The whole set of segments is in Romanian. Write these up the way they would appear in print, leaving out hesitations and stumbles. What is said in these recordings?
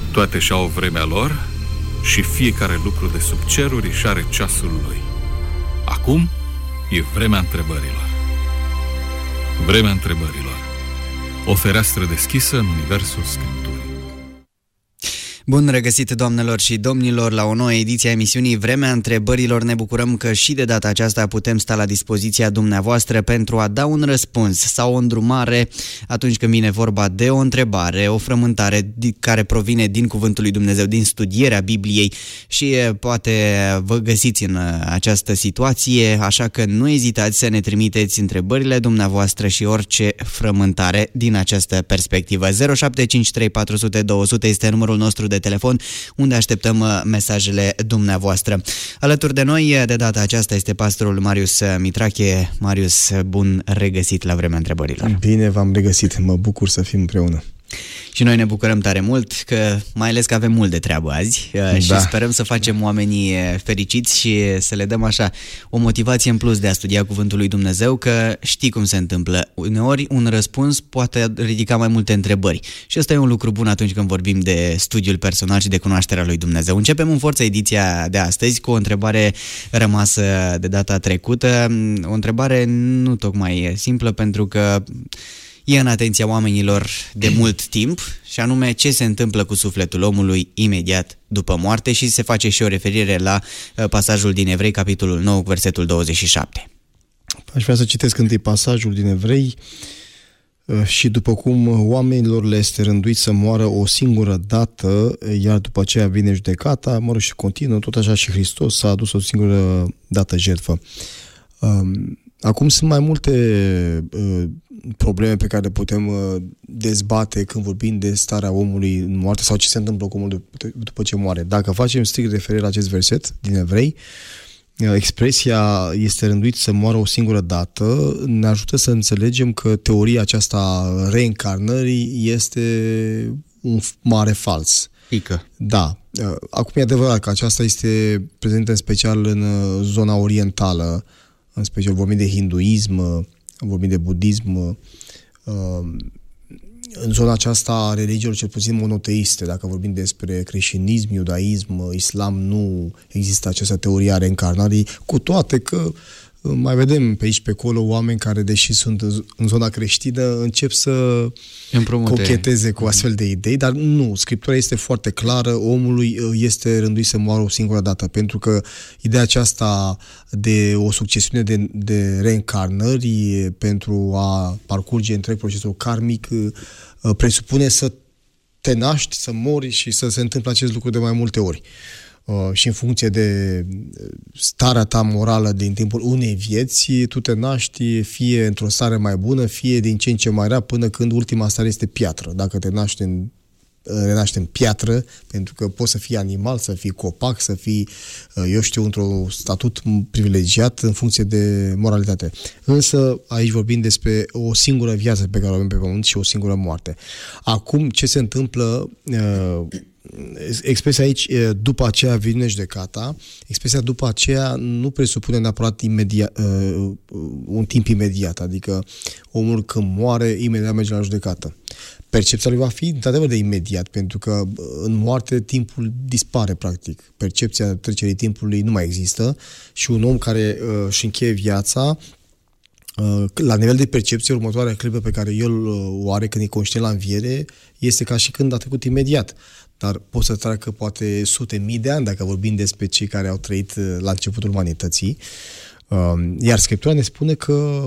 Toate și-au vremea lor și fiecare lucru de sub ceruri își are ceasul lui. Acum e vremea întrebărilor. Vremea întrebărilor. O fereastră deschisă în universul Scripturii. Bun regăsit, doamnelor și domnilor, la o nouă ediție a emisiunii Vremea Întrebărilor. Ne bucurăm că și de data aceasta putem sta la dispoziția dumneavoastră pentru a da un răspuns sau o îndrumare atunci când vine vorba de o întrebare, o frământare care provine din Cuvântul lui Dumnezeu, din studierea Bibliei și poate vă găsiți în această situație, așa că nu ezitați să ne trimiteți întrebările dumneavoastră și orice frământare din această perspectivă. 0753 400 200 este numărul nostru de telefon, unde așteptăm mesajele dumneavoastră. Alături de noi, de data aceasta, este pastorul Marius Mitrache. Marius, bun regăsit la Vremea Întrebărilor. Bine v-am regăsit, mă bucur să fim împreună. Și noi ne bucurăm tare mult, că mai ales că avem mult de treabă azi și sperăm să facem oamenii fericiți și să le dăm așa o motivație în plus de a studia Cuvântul lui Dumnezeu, că știi cum se întâmplă. Uneori un răspuns poate ridica mai multe întrebări și ăsta e un lucru bun atunci când vorbim de studiul personal și de cunoașterea lui Dumnezeu. Începem în forță ediția de astăzi cu o întrebare rămasă de data trecută, o întrebare nu tocmai simplă, pentru că e în atenția oamenilor de mult timp, și anume ce se întâmplă cu sufletul omului imediat după moarte, și se face și o referire la pasajul din Evrei, capitolul 9, versetul 27. Aș vrea să citesc întâi pasajul din Evrei. Și după cum oamenilor le este rânduit să moară o singură dată, iar după aceea vine judecata, și continuă, tot așa și Hristos s-a adus o singură dată jertfă. Acum sunt mai multe probleme pe care le putem dezbate când vorbim de starea omului în moarte sau ce se întâmplă cu omul după ce moare. Dacă facem strict referire la acest verset din Evrei, expresia este rânduit să moară o singură dată, ne ajută să înțelegem că teoria aceasta reîncarnării este un mare fals. Pică. Da. Acum e adevărat că aceasta este prezentă în special în zona orientală, în special vorbim de hinduism, vorbim de budism. În zona aceasta, religiilor cel puțin monoteiste, dacă vorbim despre creștinism, iudaism, islam, nu există această teorie a reîncarnării, cu toate că mai vedem pe aici pe acolo oameni care, deși sunt în zona creștină, încep să cocheteze cu astfel de idei, dar nu, Scriptura este foarte clară, omului este rânduit să moară o singură dată, pentru că ideea aceasta de o succesiune de reîncarnări pentru a parcurge întreg procesul karmic presupune să te naști, să mori și să se întâmple acest lucru de mai multe ori. Și în funcție de starea ta morală din timpul unei vieți, tu te naști fie într-o stare mai bună, fie din ce în ce mai rea, până când ultima stare este piatră. Dacă te renaști în piatră, pentru că poți să fii animal, să fii copac, să fii, într-un statut privilegiat în funcție de moralitate. Însă aici vorbim despre o singură viață pe care o avem pe pământ și o singură moarte. Acum, ce se întâmplă... Expresia aici, după aceea vine judecata, expresia după aceea nu presupune neapărat un timp imediat, adică omul când moare, imediat merge la judecată. Percepția lui va fi, într-adevăr, de imediat, pentru că în moarte timpul dispare, practic. Percepția trecerii timpului nu mai există și un om care își încheie viața, la nivel de percepție, următoarea clipă pe care el o are când e conștient la înviere este ca și când a trecut imediat. Dar pot să treacă poate sute mii de ani dacă vorbim despre cei care au trăit la începutul umanității. Iar Scriptura ne spune că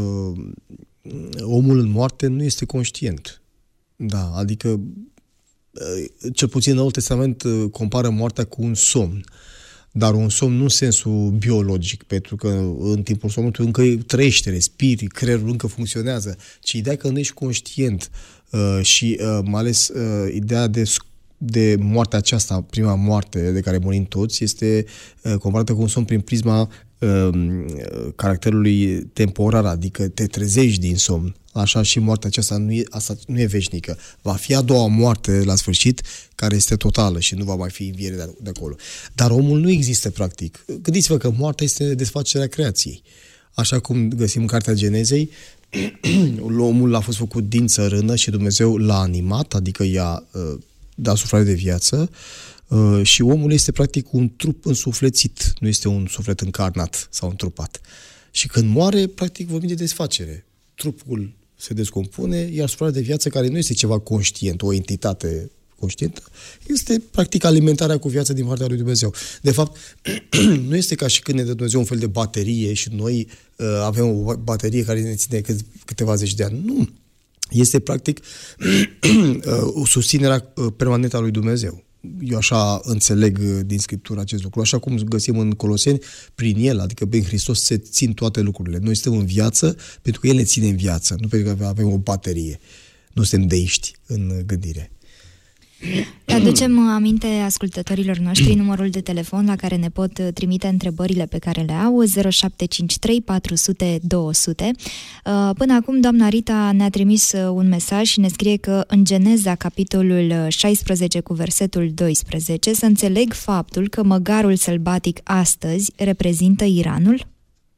omul în moarte nu este conștient. Da, adică cel puțin Noul Testament compară moartea cu un somn. Dar un somn nu în sensul biologic, pentru că în timpul somnului încă trăiește, respiri, creierul încă funcționează, ci ideea că nu ești conștient și mai ales ideea de moartea aceasta, prima moarte de care murim toți, este comparată cu un somn prin prisma caracterului temporar, adică te trezești din somn. Așa și moartea aceasta nu e veșnică. Va fi a doua moarte la sfârșit, care este totală și nu va mai fi înviere de acolo. Dar omul nu există practic. Gândiți-vă că moartea este desfacerea creației. Așa cum găsim în Cartea Genezei, omul a fost făcut din țărână și Dumnezeu l-a animat, adică i-a de asuflare de viață și omul este practic un trup însuflețit, nu este un suflet încarnat sau întrupat. Și când moare, practic vorbim de desfacere. Trupul se descompune, iar suflarea de viață, care nu este ceva conștient, o entitate conștientă, este practic alimentarea cu viață din partea lui Dumnezeu. De fapt, nu este ca și când ne dă Dumnezeu un fel de baterie și noi avem o baterie care ne ține câteva zeci de ani. Nu. Este practic susținerea permanentă a lui Dumnezeu. Eu așa înțeleg din Scriptură acest lucru. Așa cum găsim în Coloseni, prin El, adică prin Hristos, se țin toate lucrurile. Noi suntem în viață pentru că El ne ține în viață, nu pentru că avem o baterie. Nu suntem deiști în gândire. Aducem aminte ascultătorilor noștri numărul de telefon la care ne pot trimite întrebările pe care le au, 0753 400 200. Până acum, doamna Rita ne-a trimis un mesaj și ne scrie că în Geneza, capitolul 16 cu versetul 12, să înțeleg faptul că măgarul sălbatic astăzi reprezintă Iranul?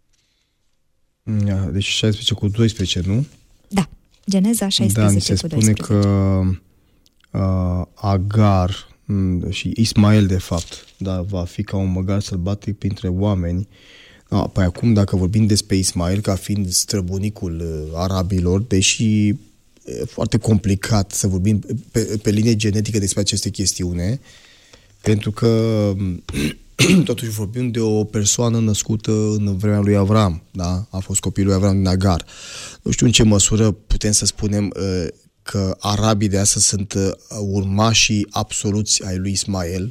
Deci 16 cu 12, nu? Da, Geneza 16 mi se cu 12. spune că Agar și Ismael, de fapt, da, va fi ca un măgar sălbatic printre oameni. Păi acum, dacă vorbim despre Ismael ca fiind străbunicul arabilor, deși e foarte complicat să vorbim pe linie genetică despre aceste chestiune, pentru că totuși vorbim de o persoană născută în vremea lui Avram, da? A fost copilul lui Avram din Agar. Nu știu în ce măsură putem să spunem că arabii de astăzi sunt urmașii absoluți ai lui Ismael,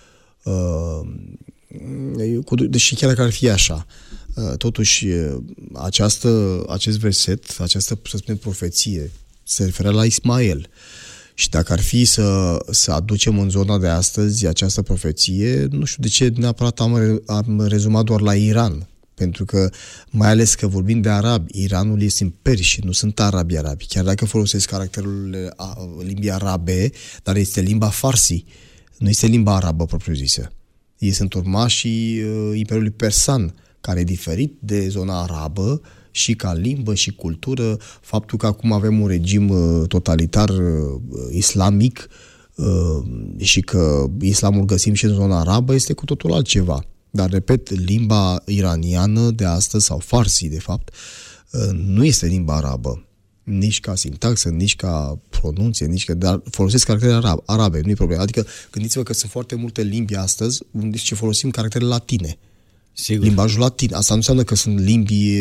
deși chiar dacă ar fi așa. Totuși, acest verset, această, să spunem, profeție, se referă la Ismael. Și dacă ar fi să aducem în zona de astăzi această profeție, nu știu de ce neapărat am rezumat doar la Iran. Pentru că, mai ales că vorbim de arabi, Iranul este în perși, nu sunt arabi. Chiar dacă folosesc caracterul limbii arabe, dar este limba farsi, nu este limba arabă propriu-zisă. Ei sunt urmașii Imperiului Persan, care e diferit de zona arabă și ca limbă și cultură. Faptul că acum avem un regim totalitar islamic și că islamul găsim și în zona arabă este cu totul altceva. Dar, repet, limba iraniană de astăzi, sau farsi, de fapt, nu este limba arabă. Nici ca sintaxă, nici ca pronunție, dar folosesc caractere arabe, nu e problemă. Adică, gândiți-vă că sunt foarte multe limbi astăzi unde folosim caractere latine. Sigur. Limbajul latin. Asta nu înseamnă că sunt limbi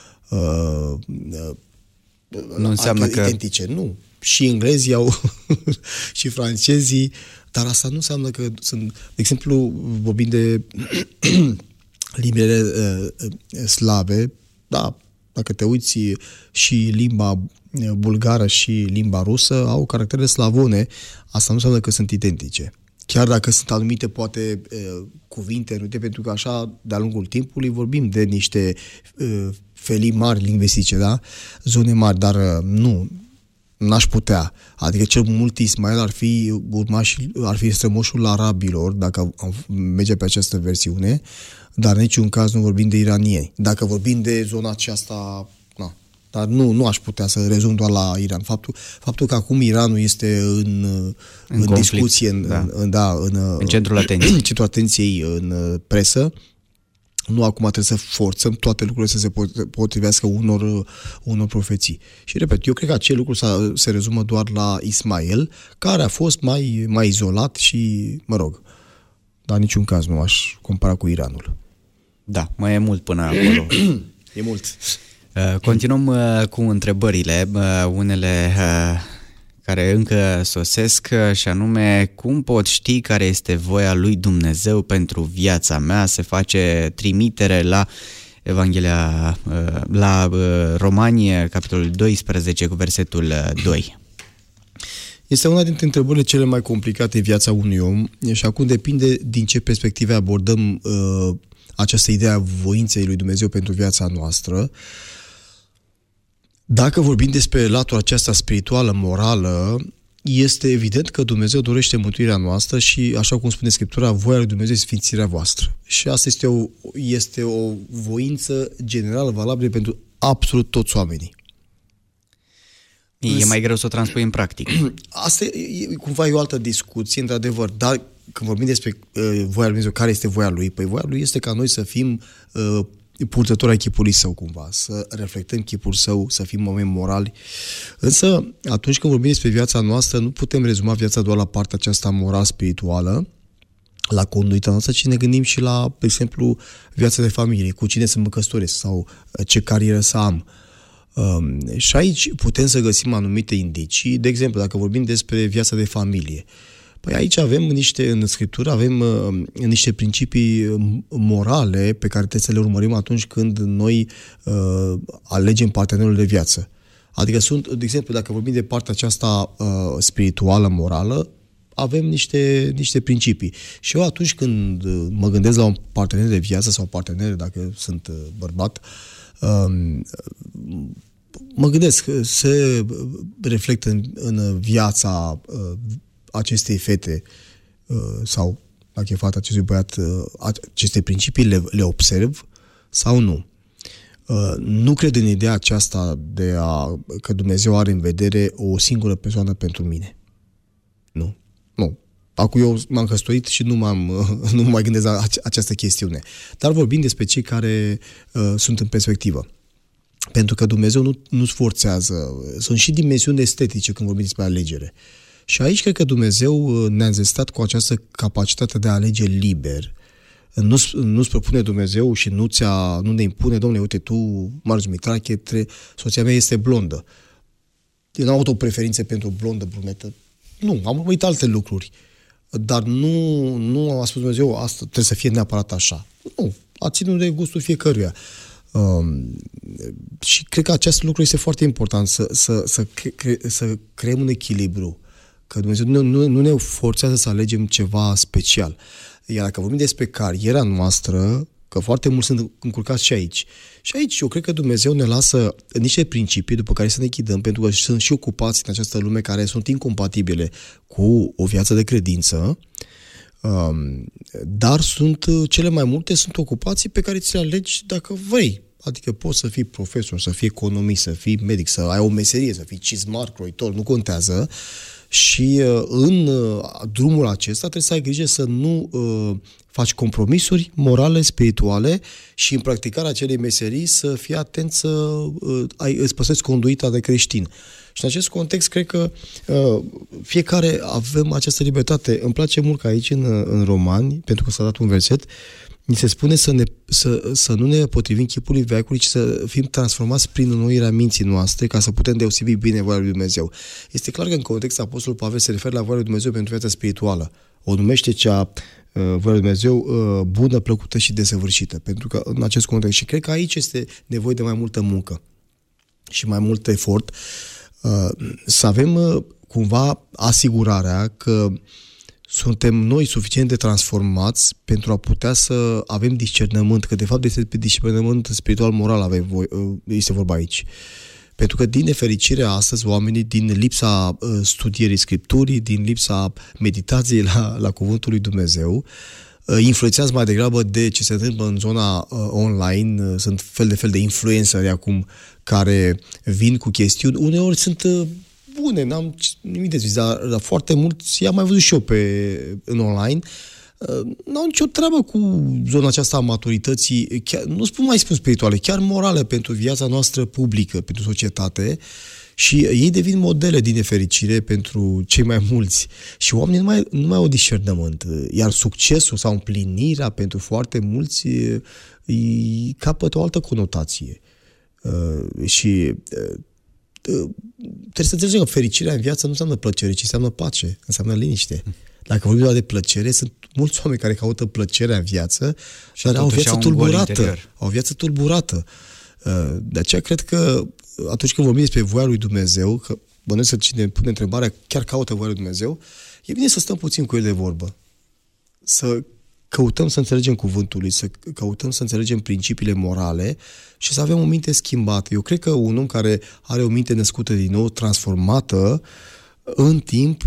nu înseamnă identice. Nu. Și englezii au și francezii, dar asta nu înseamnă că sunt, de exemplu, vorbind de limbile slave, da, dacă te uiți, și limba bulgară și limba rusă au caractere slavone, asta nu înseamnă că sunt identice. Chiar dacă sunt anumite, poate, cuvinte, pentru că așa, de-a lungul timpului, vorbim de niște felii mari lingvistice, da? Zone mari, dar nu, n-aș putea. Adică cel mult Ismael ar fi strămoșul arabilor, dacă merge pe această versiune, dar în niciun caz nu vorbim de iranieni. Dacă vorbim de zona aceasta, na. Dar nu aș putea să rezum doar la Iran. Faptul că acum Iranul este în discuție, în centrul atenției. În centrul atenției în presă, nu acum trebuie să forțăm toate lucrurile să se potrivească unor profeții. Și repet, eu cred că acel lucru se rezumă doar la Ismael, care a fost mai izolat și, mă rog, dar în niciun caz nu aș compara cu Iranul. Da, mai e mult până acolo. E mult. Continuăm cu întrebările, unele care încă sosesc, și anume, cum pot ști care este voia lui Dumnezeu pentru viața mea? Se face trimitere la Evanghelia, la Romani, capitolul 12, cu versetul 2. Este una dintre întrebările cele mai complicate în viața unui om și acum depinde din ce perspective abordăm această idee a voinței lui Dumnezeu pentru viața noastră. Dacă vorbim despre latura aceasta spirituală, morală, este evident că Dumnezeu dorește mântuirea noastră și, așa cum spune Scriptura, voia lui Dumnezeu este sfințirea voastră. Și asta este o voință generală valabilă pentru absolut toți oamenii. E mai greu să o transpui în practic. Asta cumva e o altă discuție, într-adevăr, dar când vorbim despre voia lui Dumnezeu, care este voia lui? Păi voia lui este ca noi să fim purtători ai chipului său cumva, să reflectăm chipul său, să fim oameni morali. Însă, atunci când vorbim despre viața noastră, nu putem rezuma viața doar la partea aceasta moral-spirituală, la conduita noastră, ci ne gândim și la, de exemplu, viața de familie, cu cine să mă căsătoresc sau ce carieră să am. Și aici putem să găsim anumite indicii. De exemplu, dacă vorbim despre viața de familie, păi aici avem în Scriptură avem niște principii morale pe care trebuie să le urmărim atunci când noi alegem partenerul de viață. Adică de exemplu, dacă vorbim de partea aceasta spirituală, morală, avem niște principii. Și eu atunci când mă gândesc la un partener de viață sau partener, dacă sunt bărbat, mă gândesc, se reflectă în viața acestei fete sau, dacă e fata acestui băiat, aceste principii le observ sau nu. Nu cred în ideea aceasta că Dumnezeu are în vedere o singură persoană pentru mine. Nu. Acum eu m-am căsătorit și nu mai gândesc la această chestiune. Dar vorbim despre cei care sunt în perspectivă. Pentru că Dumnezeu nu sforțează. Sunt și dimensiuni estetice când vorbim despre alegere. Și aici cred că Dumnezeu ne-a înzestrat cu această capacitate de a alege liber. Nu-ți propune Dumnezeu și nu ne impune, domnule, uite, tu, Marț Mitrache, soția mea este blondă. Eu n-am avut o preferință pentru blondă, brunetă. Nu, am urmărit alte lucruri. Dar nu a spus Dumnezeu, asta trebuie să fie neapărat așa. Nu, a ținut de gustul fiecăruia. Și cred că acest lucru este foarte important, să creăm un echilibru. Că Dumnezeu nu ne forțează să alegem ceva special. Iar dacă vorbim despre cariera noastră, că foarte mulți sunt încurcați și aici. Și aici eu cred că Dumnezeu ne lasă niște principii după care să ne ghidăm, pentru că sunt și ocupați în această lume care sunt incompatibile cu o viață de credință, dar cele mai multe sunt ocupații pe care ți le alegi dacă vrei. Adică poți să fii profesor, să fii economist, să fii medic, să ai o meserie, să fii cizmar, croitor, nu contează. Și în drumul acesta trebuie să ai grijă să nu faci compromisuri morale, spirituale și în practicarea acelei meserii să fii atent să îți păstrezi conduita de creștin. Și în acest context cred că fiecare avem această libertate. Îmi place mult că aici în Romani, pentru că s-a dat un verset, ni se spune să nu ne potrivim chipului veacului, ci să fim transformați prin înnoirea minții noastre, ca să putem deosebi bine voia lui Dumnezeu. Este clar că în context Apostolul Pavel se referă la voia lui Dumnezeu pentru viața spirituală. O numește voia lui Dumnezeu bună, plăcută și desăvârșită. Pentru că în acest context, și cred că aici este nevoie de mai multă muncă și mai mult efort, să avem cumva asigurarea că suntem noi suficient de transformați pentru a putea să avem discernământ, că de fapt este discernământ spiritual-moral este vorba aici. Pentru că din nefericire astăzi oamenii, din lipsa studierii Scripturii, din lipsa meditației la Cuvântul lui Dumnezeu, influențează mai degrabă de ce se întâmplă în zona online. Sunt fel de influenceri acum care vin cu chestiuni, uneori sunt bune, n-am nimic de zis, dar foarte mulți, i-am mai văzut și eu în online, n-au nicio treabă cu zona aceasta a maturității, chiar, nu spun spirituale, chiar morale pentru viața noastră publică, pentru societate, și ei devin modele din nefericire pentru cei mai mulți. Și oamenii nu mai au discernământ, iar succesul sau împlinirea pentru foarte mulți capătă o altă conotație. Și trebuie să înțelegem că fericirea în viață nu înseamnă plăcere, ci înseamnă pace, înseamnă liniște. Dacă vorbim doar de plăcere, sunt mulți oameni care caută plăcerea în viață și au o viață tulburată. Au o viață tulburată. De aceea cred că atunci când vorbim despre voia lui Dumnezeu, că bănuiesc să cine pune întrebarea chiar caută voia lui Dumnezeu, e bine să stăm puțin cu el de vorbă. Să căutăm să înțelegem cuvântul lui, să căutăm să înțelegem principiile morale și să avem o minte schimbată. Eu cred că un om care are o minte născută din nou, transformată, în timp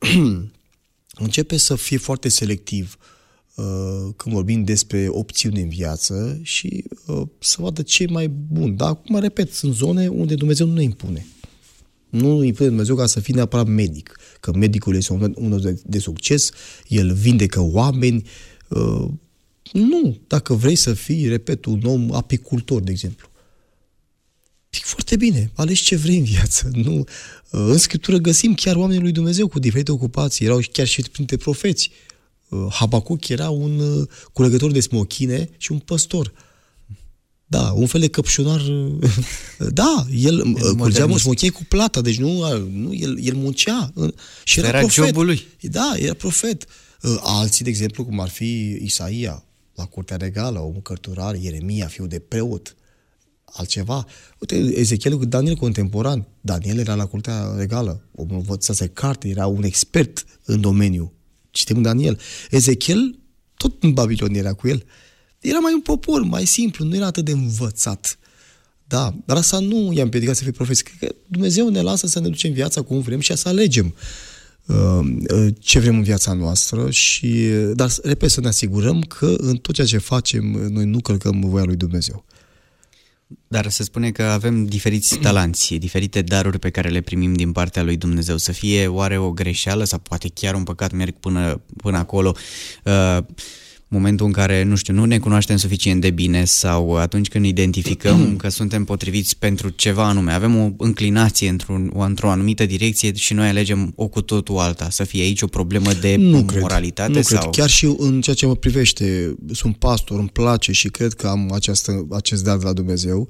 începe să fie foarte selectiv când vorbim despre opțiuni în viață și să vadă ce e mai bun. Dar, acum, repet, sunt zone unde Dumnezeu nu ne impune. Nu îi pune Dumnezeu ca să fii neapărat medic, că medicul este unul de succes, el vindecă oameni. Nu, dacă vrei să fii, repet, un om apicultor, de exemplu. E foarte bine, alegi ce vrei în viață. Nu? În Scriptură găsim chiar oamenii lui Dumnezeu cu diferite ocupații, erau chiar și printre profeți. Habacuc era un culegător de smochine și un păstor. Da, un fel de căpșunar. Da, el curgea smochine cu plata, deci el muncea și era profet. Jobul lui. Da, era profet. Alții, de exemplu, cum ar fi Isaia la curtea regală, un cărturar, Ieremia, fiul de preot, altceva. Uite, Ezechiel cu Daniel contemporan. Daniel era la curtea regală, omul învățase carte, era un expert în domeniu. Citim Daniel. Ezechiel, tot în Babilon era cu el. Era mai un popor, mai simplu, nu era atât de învățat. Da, dar asta nu i-a împiedicat să fie profeți. Cred că Dumnezeu ne lasă să ne ducem viața cum vrem și să alegem ce vrem în viața noastră, dar, repet, să ne asigurăm că în tot ceea ce facem noi nu călcăm voia lui Dumnezeu. Dar se spune că avem diferiți talanți, diferite daruri pe care le primim din partea lui Dumnezeu. Să fie oare o greșeală sau poate chiar un păcat, merg până acolo, momentul în care, nu știu, nu ne cunoaștem suficient de bine sau atunci când identificăm că suntem potriviți pentru ceva anume. Avem o înclinație într-o anumită direcție și noi alegem o cu totul alta. Să fie aici o problemă de moralitate? Nu sau... cred. Chiar și în ceea ce mă privește, sunt pastor, îmi place și cred că am acest dar de la Dumnezeu.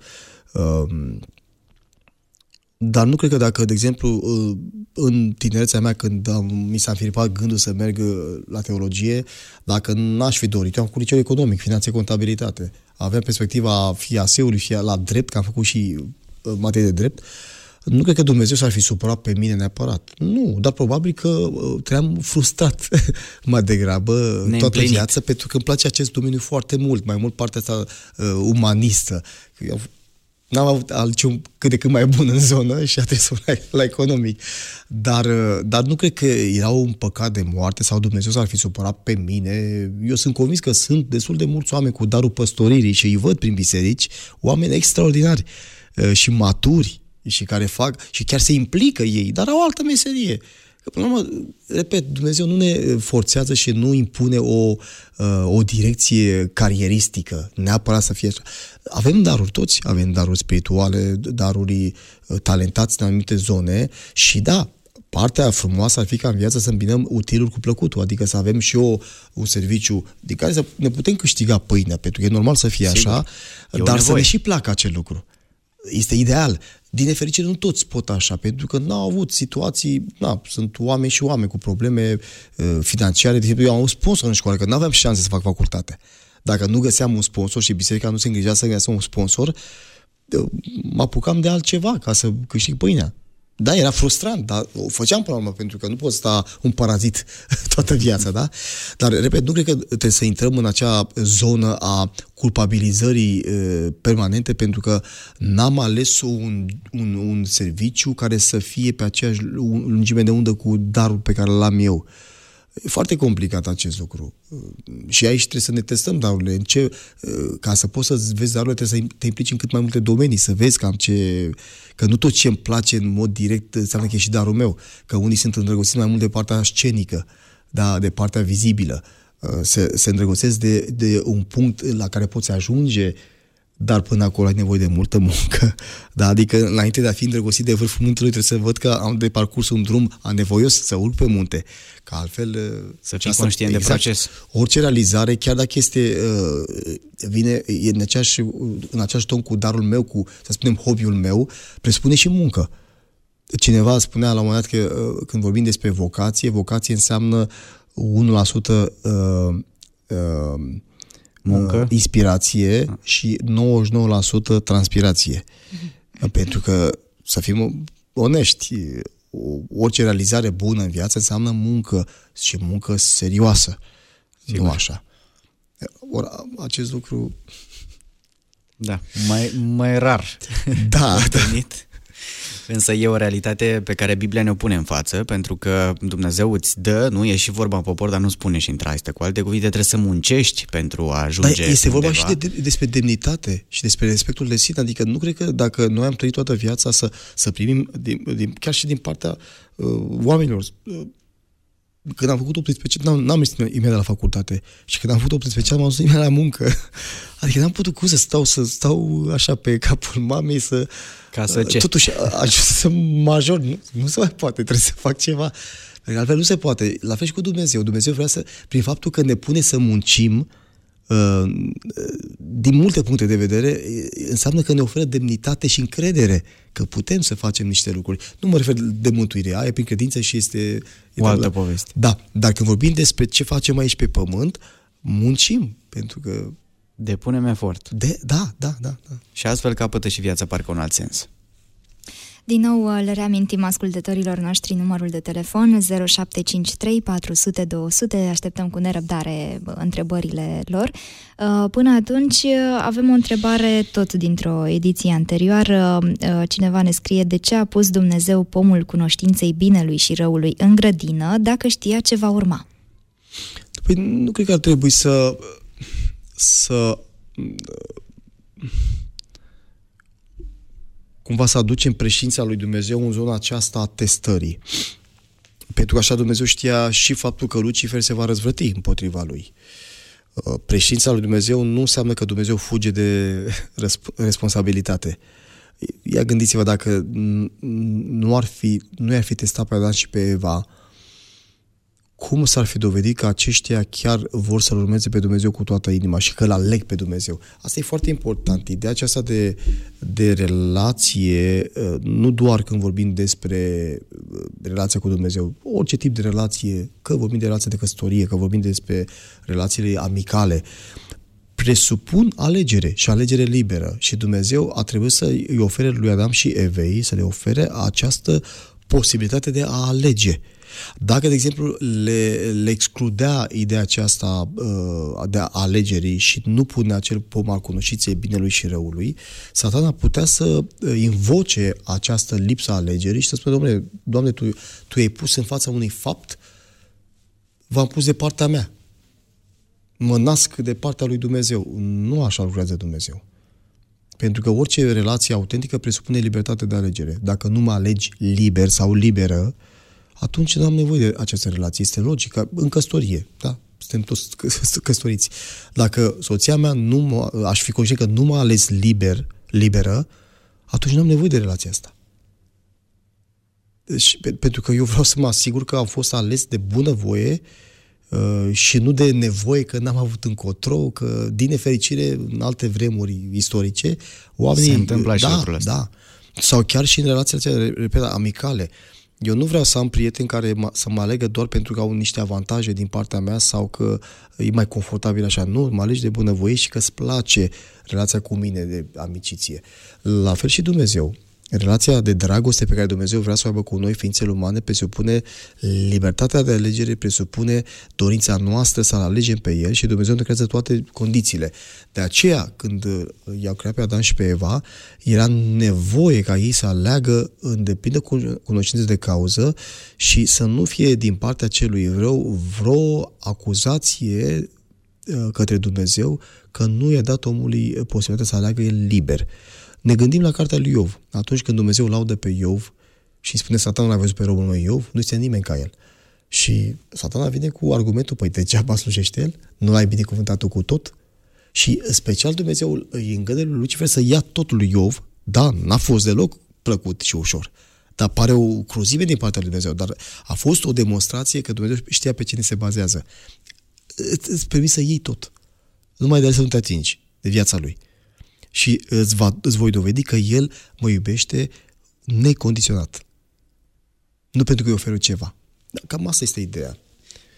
Dar nu cred că dacă, de exemplu, în tinerețea mea, când mi s-a înfiripat gândul să merg la teologie, dacă n-aș fi dorit, eu am făcut liceu economic, finanțe, contabilitate, aveam perspectiva fie ASE-ului, fie la drept, că am făcut și materie de drept, nu cred că Dumnezeu s-ar fi supărat pe mine neapărat. Nu, dar probabil că trăiam frustrat mai degrabă toată viața, pentru că îmi place acest domeniu foarte mult, mai mult partea asta umanistă. N-am avut altceva cât de cât mai bun în zonă și a trebuit la economic. Dar nu cred că era un păcat de moarte sau Dumnezeu s-ar fi supărat pe mine. Eu sunt convins că sunt destul de mulți oameni cu darul păstoririi și îi văd prin biserici, oameni extraordinari și maturi și care fac și chiar se implică ei, dar au altă meserie. Că, până la urmă, repet, Dumnezeu nu ne forțează și nu impune o direcție carieristică, neapărat să fie așa. Avem daruri toți, avem daruri spirituale, daruri talentați în anumite zone și da, partea frumoasă ar fi ca în viață să îmbinăm utilul cu plăcutul, adică să avem și un serviciu din care să ne putem câștiga pâinea, pentru că e normal să fie așa, dar să ne și placă acel lucru. Este ideal. Din nefericire nu toți pot așa, pentru că n-au avut situații, sunt oameni și oameni cu probleme financiare. De exemplu, eu am un sponsor în școală, că n-aveam șanse să fac facultate. Dacă nu găseam un sponsor și biserica nu se îngrijea să găsească un sponsor, mă apucam de altceva ca să câștig pâinea. Da, era frustrant, dar o făceam până la urmă, pentru că nu poți sta un parazit toată viața, da? Dar, repet, nu cred că trebuie să intrăm în acea zonă a culpabilizării permanente, pentru că n-am ales un serviciu care să fie pe aceeași lungime de undă cu darul pe care l-am eu. E foarte complicat acest lucru. Și aici trebuie să ne testăm darurile. Ca să poți să vezi darurile, trebuie să te implici în cât mai multe domenii, să vezi că nu tot ce îmi place în mod direct înseamnă că e și darul meu. Că unii sunt îndrăgostiți mai mult de partea scenică, da, de partea vizibilă. Se îndrăgostesc de un punct la care poți ajunge, dar până acolo ai nevoie de multă muncă. Da? Adică, înainte de a fi îndrăgostit de vârful muntelui, trebuie să văd că am de parcurs un drum anevoios să urc pe munte. Că altfel... Să fii conștient de proces. Orice realizare, chiar dacă e în același ton cu darul meu, cu, să spunem, hobby-ul meu, presupune și muncă. Cineva spunea la un moment dat că când vorbim despre vocație înseamnă 1% muncă, inspirație și 99% transpirație. Pentru că, să fim onești, orice realizare bună în viață înseamnă muncă și muncă serioasă. Sigur. Nu așa. Ori acest lucru... Da, mai rar. Da. Însă e o realitate pe care Biblia ne-o pune în față, pentru că Dumnezeu îți dă, nu e și vorba în popor, dar nu spune și în traiste. Cu alte cuvinte, trebuie să muncești pentru a ajunge. Dar este undeva. vorba și despre demnitate și despre respectul de sine. Adică nu cred că dacă noi am trăit toată viața să primim, chiar și din partea oamenilor. Când am făcut 18 ani, n-am mers imediat la facultate. Și când am făcut 18 ani, m-am dus imediat la muncă. Adică n-am putut cum să stau așa pe capul mamei Ca să ce? Totuși, ajuns să major, nu se mai poate, trebuie să fac ceva. Pentru că altfel nu se poate. La fel și cu Dumnezeu. Dumnezeu vrea prin faptul că ne pune să muncim, din multe puncte de vedere, înseamnă că ne oferă demnitate și încredere că putem să facem niște lucruri. Nu mă refer de mântuire, aia e prin credință și este o altă poveste. Da, dar când vorbim despre ce facem aici pe pământ, muncim, pentru că depunem efort. Da. Și astfel capătă și viața parcă un alt sens. Din nou le reamintim ascultătorilor noștri numărul de telefon 0753 400 200. Așteptăm cu nerăbdare întrebările lor. Până atunci avem o întrebare tot dintr-o ediție anterioară. Cineva ne scrie: de ce a pus Dumnezeu pomul cunoștinței binelui și răului în grădină dacă știa ce va urma? Păi nu cred că ar trebui să cumva să aducem președința lui Dumnezeu în zona aceasta a testării. Pentru că așa Dumnezeu știa și faptul că Lucifer se va răzvrăti împotriva lui. Președința lui Dumnezeu nu înseamnă că Dumnezeu fuge de responsabilitate. Ia gândiți-vă, dacă nu i-ar fi testat pe Adam și pe Eva, cum s-ar fi dovedit că aceștia chiar vor să-L urmeze pe Dumnezeu cu toată inima și că Îl aleg pe Dumnezeu? Asta e foarte important. Ideea aceasta de relație, nu doar când vorbim despre relația cu Dumnezeu, orice tip de relație, că vorbim de relație de căsătorie, că vorbim despre relațiile amicale, presupun alegere și alegere liberă. Și Dumnezeu a trebuit să îi ofere lui Adam și Evei, să le ofere această posibilitate de a alege. Dacă, de exemplu, le excludea ideea aceasta de Alegerii și nu punea acel pom al cunoștinței binelui și răului, Satana putea să invoce această lipsă a alegerii și să spună: Doamne, tu i-ai pus în fața unui fapt, v-am pus de partea mea. Mă nasc de partea lui Dumnezeu. Nu așa lucrează Dumnezeu. Pentru că orice relație autentică presupune libertate de alegere. Dacă nu mă alegi liber sau liberă, atunci nu am nevoie de această relație. Este logică. În căsătorie, da? Suntem toți căsătoriți. Dacă soția mea aș fi conștient că nu m-a ales liberă, atunci nu am nevoie de relația asta. Deci, pentru că eu vreau să mă asigur că am fost ales de bunăvoie și nu de nevoie, că n-am avut încotro, că din nefericire în alte vremuri istorice oamenii... Se întâmplă și lucrul ăsta. Da. Sau chiar și în relațiile, repet, amicale. Eu nu vreau să am prieteni care să mă alegă doar pentru că au niște avantaje din partea mea sau că e mai confortabil așa. Nu, mă alegi de bunăvoie și că îți place relația cu mine de amiciție. La fel și Dumnezeu. Relația de dragoste pe care Dumnezeu vrea să o aibă cu noi, ființele umane, presupune libertatea de alegere, presupune dorința noastră să-L alegem pe El și Dumnezeu ne creează toate condițiile. De aceea, când i-au creat pe Adam și pe Eva, era nevoie ca ei să aleagă în deplină cunoștință de cauză și să nu fie din partea celui rău vreo acuzație către Dumnezeu că nu i-a dat omului posibilitatea să aleagă el liber. Ne gândim la cartea lui Iov. Atunci când Dumnezeu laudă pe Iov și îi spune: Satana l-a văzut pe robul meu Iov, nu este nimeni ca el. Și Satana vine cu argumentul: păi degeaba slujește el? Nu l-ai binecuvântat cu tot? Și special Dumnezeu îi îngăduie lui Lucifer să ia totul lui Iov. Da, n-a fost deloc plăcut și ușor. Dar pare o cruzime din partea lui Dumnezeu. Dar a fost o demonstrație că Dumnezeu știa pe cine se bazează. Îți permis să iei tot. Numai de el să nu te atingi de viața lui. Și îți voi dovedi că El mă iubește necondiționat. Nu pentru că îi oferă ceva. Cam asta este ideea.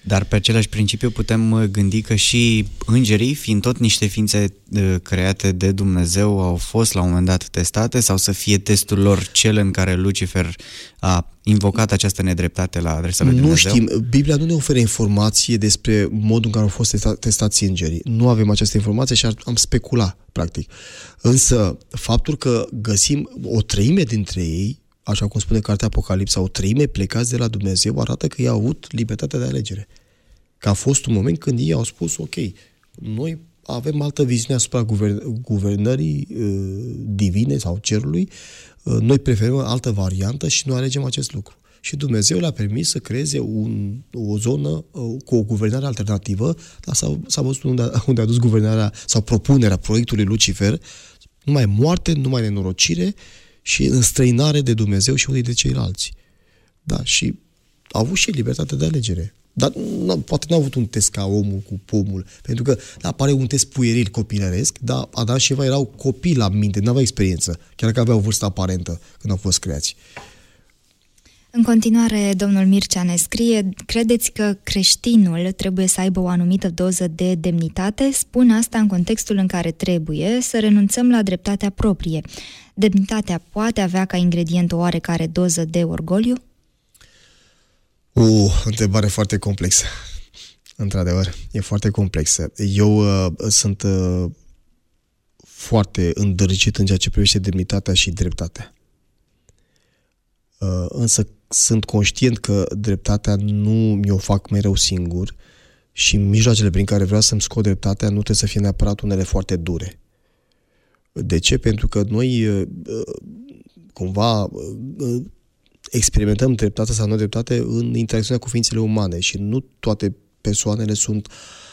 Dar pe același principiu putem gândi că și îngerii, fiind tot niște ființe create de Dumnezeu, au fost la un moment dat testate, sau să fie testul lor cel în care Lucifer a invocat această nedreptate la adresa lui Dumnezeu? Nu știm. Biblia nu ne oferă informație despre modul în care au fost testați îngerii. Nu avem această informație și am speculat, practic. Însă, faptul că găsim o treime dintre ei, așa cum spune cartea Apocalipsa, o treime plecați de la Dumnezeu, arată că ei au avut libertatea de alegere. Că a fost un moment când ei au spus, ok, noi avem altă viziune asupra guvernării divine sau cerului, noi preferăm altă variantă și noi alegem acest lucru. Și Dumnezeu le-a permis să creeze o zonă cu o guvernare alternativă, dar s-a văzut unde a dus guvernarea sau propunerea proiectului Lucifer, numai moarte, numai nenorocire și înstrăinare de Dumnezeu și unii de ceilalți. Da, și au avut și libertate de alegere. Dar poate n-au avut un test ca omul cu pomul, pentru că apare un test pueril copilăresc, dar Adam și Eva erau copii la minte, nu aveau experiență, chiar că aveau o vârstă aparentă când au fost creați. În continuare, domnul Mircea ne scrie: credeți că creștinul trebuie să aibă o anumită doză de demnitate? Spun asta în contextul în care trebuie să renunțăm la dreptatea proprie. Demnitatea poate avea ca ingredient o oarecare doză de orgoliu? O întrebare foarte complexă. Într-adevăr, e foarte complexă. Eu sunt foarte îndrăgit în ceea ce privește demnitatea și dreptatea. Însă sunt conștient că dreptatea nu mi-o fac mereu singur și mijloacele prin care vreau să-mi scot dreptatea nu trebuie să fie neapărat unele foarte dure. De ce? Pentru că noi cumva experimentăm dreptatea sau nedreptate în interacțiunea cu ființele umane și nu toate persoanele sunt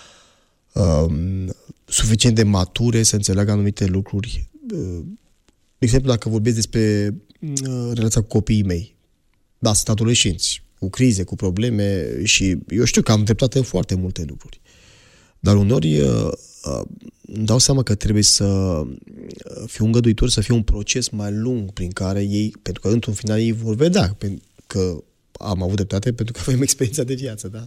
suficient de mature să înțeleagă anumite lucruri. De exemplu, dacă vorbesc despre relația cu copiii mei, da, sunt adolescenți, cu crize, cu probleme și eu știu că am dreptate în foarte multe lucruri. Dar uneori îmi dau seama că trebuie să fiu îngăduitor, să fie un proces mai lung prin care ei, pentru că într-un final ei vor vedea că am avut dreptate pentru că avem experiența de viață, da?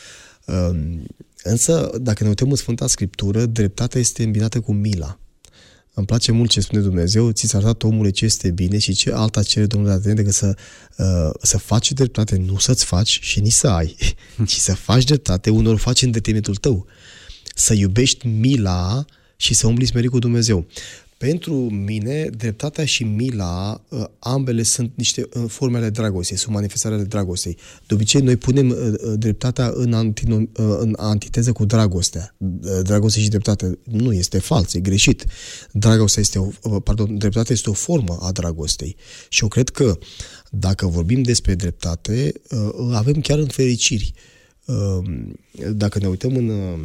Însă, dacă ne uităm în Sfânta Scriptură, dreptatea este îmbinată cu mila. Îmi place mult ce spune Dumnezeu: ți-s arătat, omule, ce este bine și ce alta cere Domnul de la tine decât să faci dreptate, nu să-ți faci și nici să ai, ci să faci dreptate, unor faci în detrimentul tău. Să iubești mila și să umbli smerit cu Dumnezeu. Pentru mine, dreptatea și mila, ambele sunt niște forme ale dragostei, sunt manifestare ale dragostei. De obicei, noi punem dreptatea în antiteză cu dragostea. Dragoste și dreptate nu este fals, e greșit. Dreptatea este o formă a dragostei. Și eu cred că dacă vorbim despre dreptate, avem chiar în fericiri. Dacă ne uităm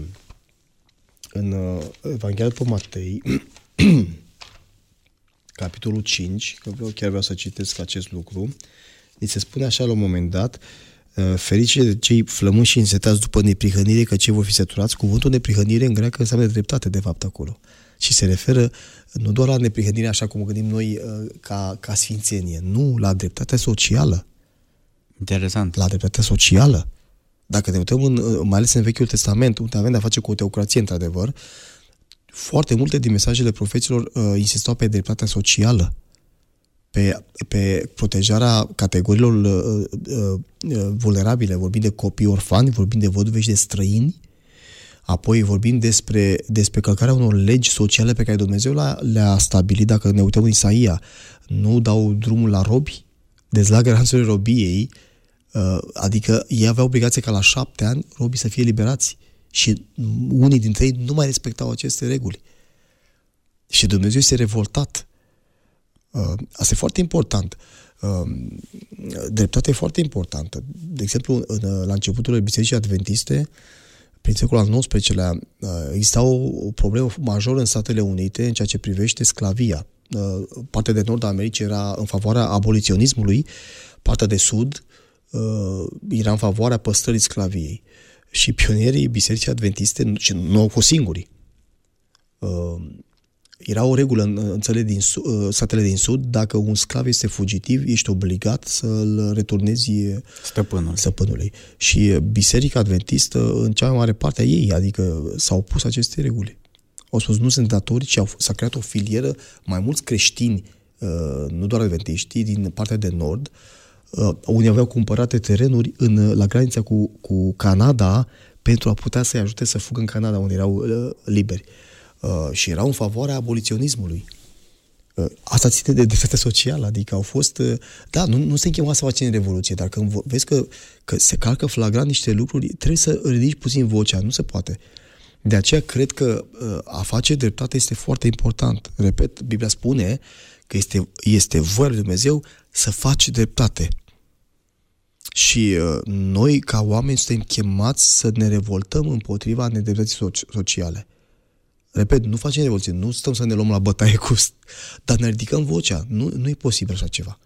în Evanghelia după Matei, capitolul 5, că chiar vreau să citesc acest lucru, ni se spune așa la un moment dat: ferice de cei flămânzi și însetați după neprihănire, că cei vor fi săturați. Cuvântul neprihănire în greacă înseamnă dreptate, de fapt, acolo. Și se referă nu doar la neprihănire așa cum gândim noi ca sfințenie, nu, la dreptatea socială. Interesant. La dreptatea socială. Dacă ne uităm mai ales în Vechiul Testament, unde avem de-a face cu o teocrație, într-adevăr, foarte multe din mesajele profeților insistau pe dreptatea socială, pe protejarea categoriilor vulnerabile, vorbim de copii orfani, vorbim de văduve și de străini, apoi vorbim despre călcarea unor legi sociale pe care Dumnezeu le-a stabilit. Dacă ne uităm în Isaia, nu dau drumul la robi, dezleagă ranțurile robiei, adică ei aveau obligație ca la 7 ani robii să fie liberați. Și unii dintre ei nu mai respectau aceste reguli. Și Dumnezeu este revoltat. Asta e foarte important. Dreptatea e foarte importantă. De exemplu, la începutul Bisericii Adventiste, prin secolul al XIX-lea, exista o problemă majoră în Statele Unite în ceea ce privește sclavia. Partea de nord a Americii era în favoarea aboliționismului, partea de sud era în favoarea păstrării sclaviei. Și pionierii Bisericii Adventiste, și nu au fost singuri, Era o regulă în țările din statele din Sud, dacă un sclav este fugitiv, ești obligat să-l returnezi stăpânului. Și Biserica Adventistă, în cea mai mare parte a ei, adică s-au opus aceste reguli. Au spus, nu sunt datori, ci s-a creat o filieră, mai mulți creștini, nu doar adventiștii, din partea de nord, unii aveau cumpărate terenuri la granița cu Canada pentru a putea să-i ajute să fugă în Canada, unde erau liberi. Și erau în favoarea aboliționismului. Asta ține de dreptate socială, adică au fost... Da, nu se închema să facem revoluție, dar când vezi că se calcă flagrant niște lucruri, trebuie să ridici puțin vocea, nu se poate. De aceea cred că a face dreptate este foarte important. Repet, Biblia spune că este voia lui Dumnezeu să faci dreptate. Și noi, ca oameni, suntem chemați să ne revoltăm împotriva nedreptății sociale. Repet, nu facem revoluție, nu stăm să ne luăm la bătaie dar ne ridicăm vocea. Nu e posibil așa ceva.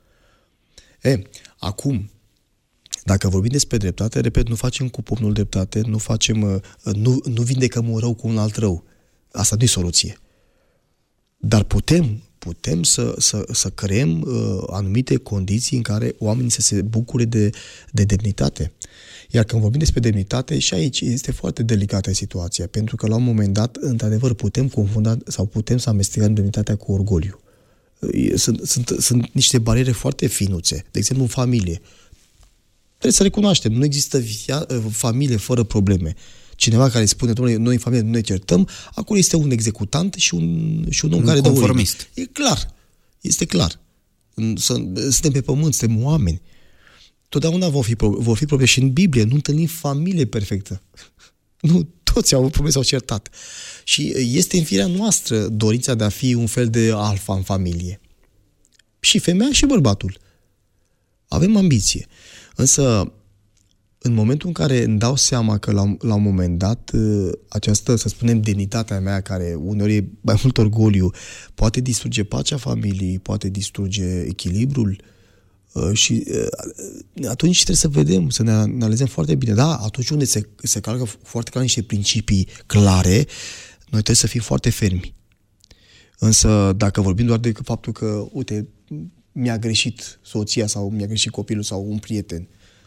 Acum, dacă vorbim despre dreptate, repet, nu facem cu pumnul dreptate, nu vindecăm un rău cu un alt rău. Asta nu e soluție. Dar putem să creăm anumite condiții în care oamenii să se bucure de demnitate. Iar când vorbim despre demnitate, și aici este foarte delicată situația, pentru că la un moment dat, într-adevăr, putem confunda sau putem să amestecăm demnitatea cu orgoliu. Sunt niște bariere foarte finuțe. De exemplu, în familie. Trebuie să recunoaștem, nu există familie fără probleme. Cineva care spune, domnule, noi în familie nu ne certăm, acolo este un executant și un om care dă conformist. E clar. Este clar. Suntem pe pământ, suntem oameni. Totdeauna vor fi probleme și în Biblie nu întâlnim familie perfectă. Nu, toți au avut probleme, s-au certat. Și este în firea noastră dorința de a fi un fel de alfa în familie. Și femeia și bărbatul. Avem ambiție. Însă, în momentul în care îmi dau seama că la un moment dat această, să spunem, demnitatea mea, care uneori e mai mult orgoliu, poate distruge pacea familiei, poate distruge echilibrul, și atunci trebuie să vedem, să ne analizăm foarte bine. Da, atunci unde se calcă foarte clar niște principii clare, noi trebuie să fim foarte fermi. Însă dacă vorbim doar de faptul că, uite, mi-a greșit soția sau mi-a greșit copilul sau un prieten,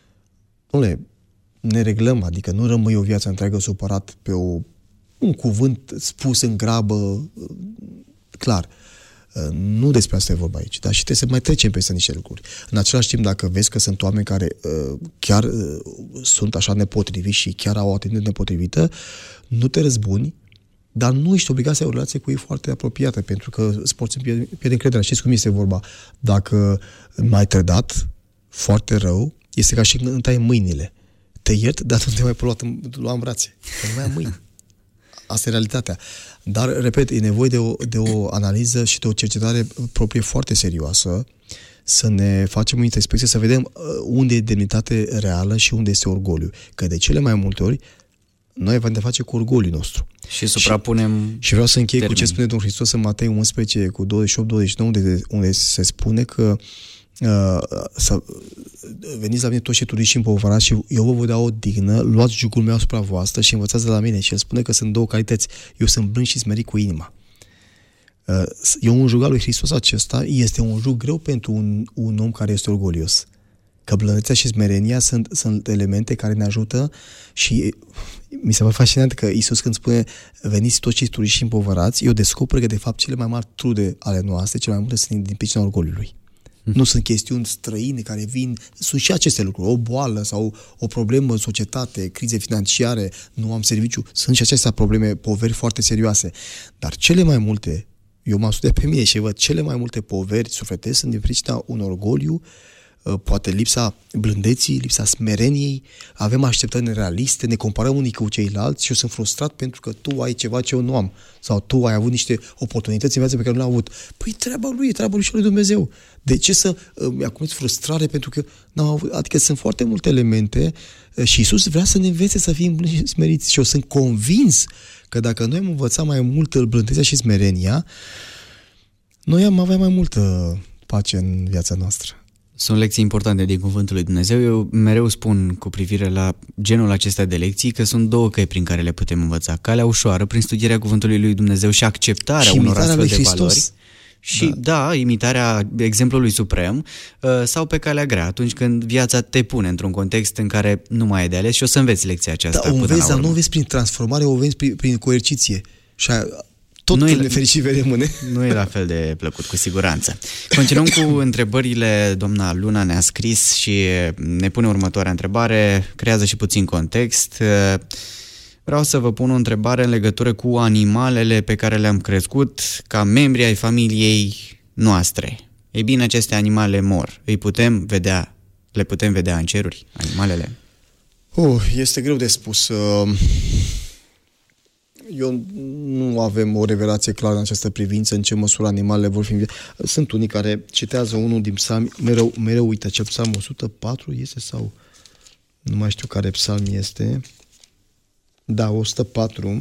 ne reglăm, adică nu rămâi o viață întreagă supărat pe un cuvânt spus în grabă, clar. Nu despre asta e vorba aici, dar și trebuie să mai trecem peste niște lucruri. În același timp, dacă vezi că sunt oameni care chiar sunt așa nepotriviți și chiar au o atitudine nepotrivită, nu te răzbuni, dar nu ești obligat să ai o relație cu ei foarte apropiată, pentru că îți poți pierde încrederea. Știți cum este vorba? Dacă m-ai trădat foarte rău, este ca și când îmi tai mâinile. Te iert, dar nu te mai pot lua în brațe. Că nu mai am mâini. Asta e realitatea. Dar, repet, e nevoie de o analiză și de o cercetare proprie foarte serioasă, să ne facem o introspecție, să vedem unde e demnitate reală și unde este orgoliu. Că de cele mai multe ori noi avem de face cu orgoliul nostru. Și suprapunem și vreau să închei cu ce spune Domnul Hristos în Matei 11 cu 28-29, unde se spune că să veniți la mine toți ceturiți și împovărați și eu vă voi da o dignă, luați jugul meu asupra voastră și învățați de la mine. Și el spune că sunt două calități. Eu sunt blând și smerit cu inima. E un jug al lui Hristos acesta, este un jug greu pentru un om care este orgolios. Că blândețea și smerenia sunt elemente care ne ajută și mi se pare fascinant că Iisus când spune veniți toți ceturiți și împovărați, eu descoper că de fapt cele mai mari trude ale noastre, cele mai multe sunt din pricina orgoliului. Nu sunt chestiuni străine care vin, sunt și aceste lucruri, o boală sau o problemă în societate, crize financiare, nu am serviciu, sunt și aceste probleme, poveri foarte serioase. Dar cele mai multe, eu m-am studiat pe mine și văd, cele mai multe poveri sufletești sunt din pricina un orgoliu, poate lipsa blândeții, lipsa smereniei, avem așteptări nerealiste, ne comparăm unii cu ceilalți și eu sunt frustrat pentru că tu ai ceva ce eu nu am sau tu ai avut niște oportunități în viață pe care nu le-am avut. Păi treaba lui și lui Dumnezeu. De ce să mi-acumulez frustrare pentru că n-am avut? Adică sunt foarte multe elemente și Iisus vrea să ne învețe să fim blânzi și smeriți și eu sunt convins că dacă noi am învățat mai mult blândețea și smerenia, noi am avea mai multă pace în viața noastră. Sunt lecții importante din Cuvântul lui Dumnezeu. Eu mereu spun cu privire la genul acesta de lecții că sunt două căi prin care le putem învăța. Calea ușoară, prin studierea Cuvântului lui Dumnezeu și acceptarea și unor astfel de Hristos. valori. Și da, imitarea exemplului suprem, sau pe calea grea, atunci când viața te pune într-un context în care nu mai e de ales și o să înveți lecția aceasta Da, o până înveți, la dar urmă. nu înveți prin transformare, o înveți prin coerciție. Și tot nefericit vei rămâne. Nu e la fel de plăcut, cu siguranță. Continuăm cu întrebările. Doamna Luna ne-a scris și ne pune următoarea întrebare, creează și puțin context. Vreau să vă pun o întrebare în legătură cu animalele pe care le-am crescut ca membri ai familiei noastre. Ei bine, aceste animale mor. Le putem vedea în ceruri, animalele? Este greu de spus. Eu nu avem o revelație clară în această privință, în ce măsură animalele vor fi înviate. Sunt unii care citează unul din psalmi, mereu uită, acel psalm 104 este sau nu mai știu care psalm este. Da, 104.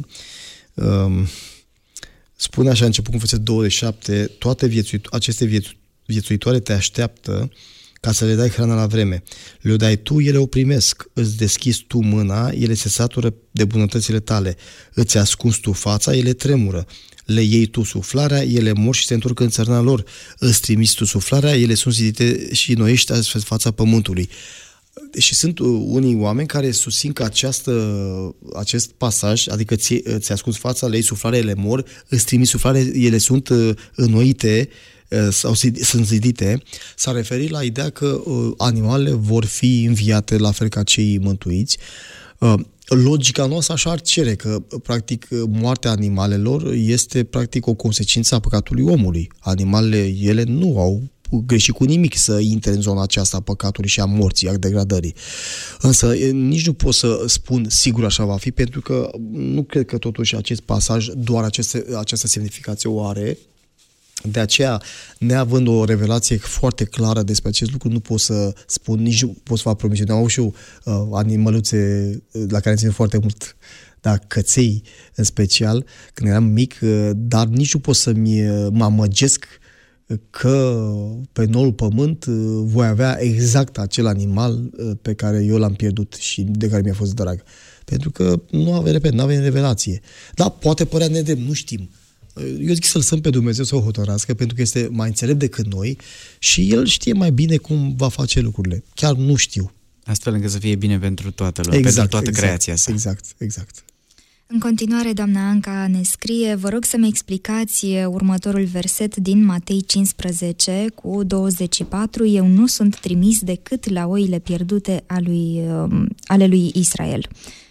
Spune așa, început cu versetul 27, toate aceste viețuitoare te așteaptă ca să le dai hrana la vreme. Le-o dai tu, ele o primesc. Îți deschizi tu mâna, ele se satură de bunătățile tale. Îți ascunzi tu fața, ele tremură. Le iei tu suflarea, ele mor și se întorc în țărâna lor. Îți trimiți tu suflarea, ele sunt zidite și noiești astfel fața pământului. Și sunt unii oameni care susțin că acest pasaj, adică ți ascunzi fața, le iei suflarea, ele mor, îți trimiți suflarea, ele sunt înnoite sau sunt zidite, s-a referit la ideea că animalele vor fi înviate la fel ca cei mântuiți. Logica noastră așa ar cere că, practic, moartea animalelor este, practic, o consecință a păcatului omului. Animalele, ele nu au greșit cu nimic să intre în zona aceasta a păcatului și a morții, a degradării. Însă nici nu pot să spun sigur așa va fi, pentru că nu cred că totuși acest pasaj doar această semnificație o are. De aceea, neavând o revelație foarte clară despre acest lucru, nu pot să spun, nici nu pot să fac promisiuni. Am avut și eu animăluțe la care țin foarte mult, da, căței în special, când eram mic, dar nici nu pot mă amăgesc că pe noul pământ voi avea exact acel animal pe care eu l-am pierdut și de care mi-a fost drag. Pentru că nu avem revelație. Da, poate părea nedrept, nu știm. Eu zic să lăsăm pe Dumnezeu să o hotărască, pentru că este mai înțelept decât noi și El știe mai bine cum va face lucrurile. Chiar nu știu. Astfel încât să fie bine pentru toată lumea, pentru toată creația sa. Exact. În continuare, doamna Anca ne scrie, vă rog să-mi explicați următorul verset din Matei 15 cu 24. Eu nu sunt trimis decât la oile pierdute ale lui Israel.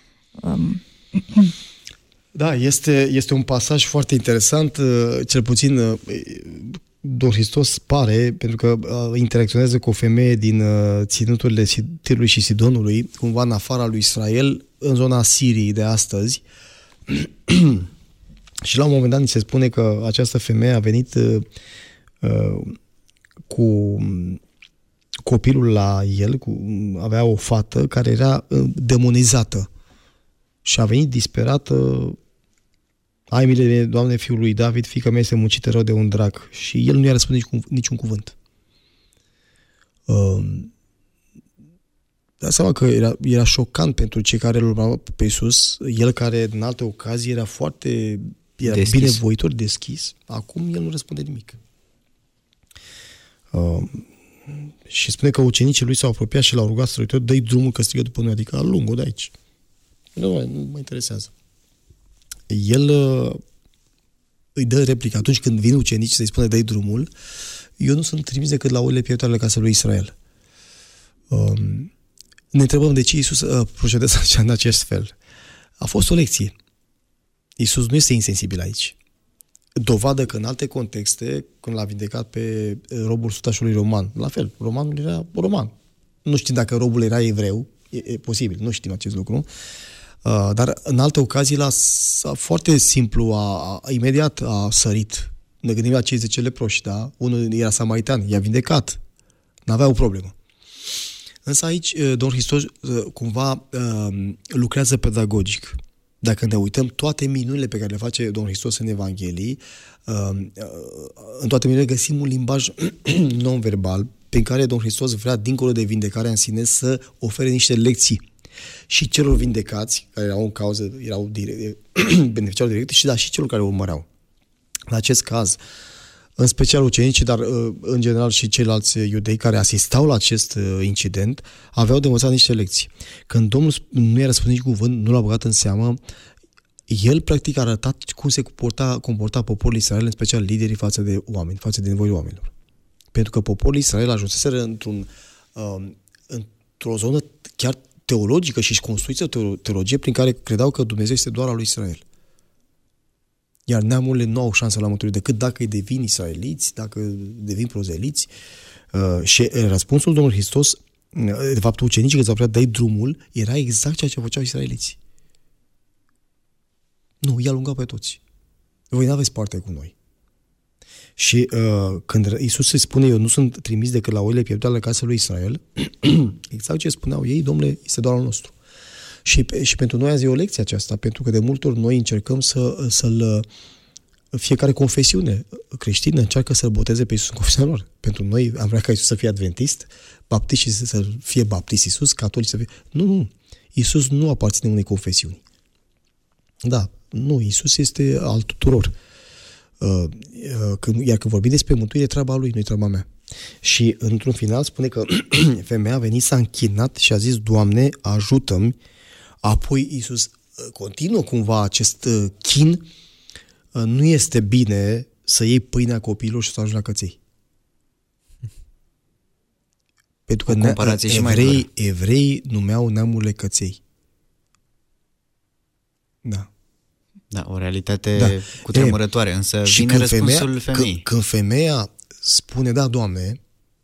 Da, este un pasaj foarte interesant, cel puțin Domnul Hristos pare, pentru că interacționează cu o femeie din ținuturile Tirului și Sidonului, cumva în afara lui Israel, în zona Siriei de astăzi. Și la un moment dat ni se spune că această femeie a venit cu copilul la el, avea o fată care era demonizată și a venit disperată: ai milă de mine, Doamne, fiul lui David, fiica mea este muncită rău de un drac. Și el nu i-a răspuns niciun cuvânt. Dați seama că era șocant pentru cei care îl urmau pe Iisus, el care în alte ocazii era binevoitor, deschis. Acum el nu răspunde nimic. Și spune că ucenicii lui s-au apropiat și l-au rugat străitor: dă-i drumul că strigă după noi, adică alungă-o de aici. Nu mă interesează. El îi dă replica. Atunci când vin ucenici să-i spune dă-i drumul, eu nu sunt trimis decât la oile pierdute ale casei lui Israel. Ne întrebăm de ce Iisus procedează în acest fel. A fost o lecție. Iisus nu este insensibil aici. Dovadă că în alte contexte, când l-a vindecat pe robul sutașului roman, la fel, romanul era roman. Nu știm dacă robul era evreu, e posibil, nu știm acest lucru. Dar în alte ocazii, foarte simplu, imediat a sărit. Ne gândim la cei 10 leproși, da? Unul era samaritan, i-a vindecat. N-avea o problemă. Însă aici, Domnul Hristos cumva lucrează pedagogic. Dacă ne uităm, toate minunile pe care le face Domnul Hristos în Evanghelii, în toate minunile găsim un limbaj non-verbal, prin care Domnul Hristos vrea, dincolo de vindecarea în sine, să ofere niște lecții și celor vindecați, care erau în cauză, erau beneficiari direct, și celor care urmăreau. În acest caz, în special ucenicii, dar în general și ceilalți iudei care asistau la acest incident, aveau de învățat niște lecții. Când Domnul nu i-a răspuns nici cuvânt, nu l-a băgat în seamă, el practic a arătat cum se comporta poporul Israel, în special liderii față de oameni, față de nevoile oamenilor. Pentru că poporul Israel ajunseseră într-o zonă chiar teologică și construiți o teologie prin care credeau că Dumnezeu este doar al lui Israel. Iar neamurile nu au șansă la mântuire decât dacă îi devin israeliți, dacă devin prozeliți. Și răspunsul Domnului Hristos, de fapt ucenicii când s-au plecat de drumul, era exact ceea ce făceau israeliții. Nu, i-a alungat pe toți. Voi n-aveți parte cu noi. Și când Iisus se spune, eu nu sunt trimis decât la oile pierdute ale casei lui Israel, exact ce spuneau ei, Domnule, este doar al nostru. Și pentru noi azi e o lecție aceasta, pentru că de multe ori noi încercăm fiecare confesiune creștină încearcă să-L boteze pe Iisus în confesiunea lor. Pentru noi am vrea ca Iisus să fie adventist, baptiști să fie baptist Iisus, catolici să fie... Nu. Iisus nu aparține unei confesiuni. Da, nu, Iisus este al tuturor. Iar când vorbim despre mântuire, e treaba lui, nu e treaba mea. Și într-un final spune că femeia a venit, s-a închinat și a zis, Doamne, ajută-mi. Apoi Iisus continuă cumva acest chin. Nu este bine să iei pâinea copiilor și să ajungi la căței. Pentru că evrei numeau neamurile căței. Da. Da, o realitate cutremurătoare, însă vine răspunsul femeii. Când femeia spune, da, Doamne,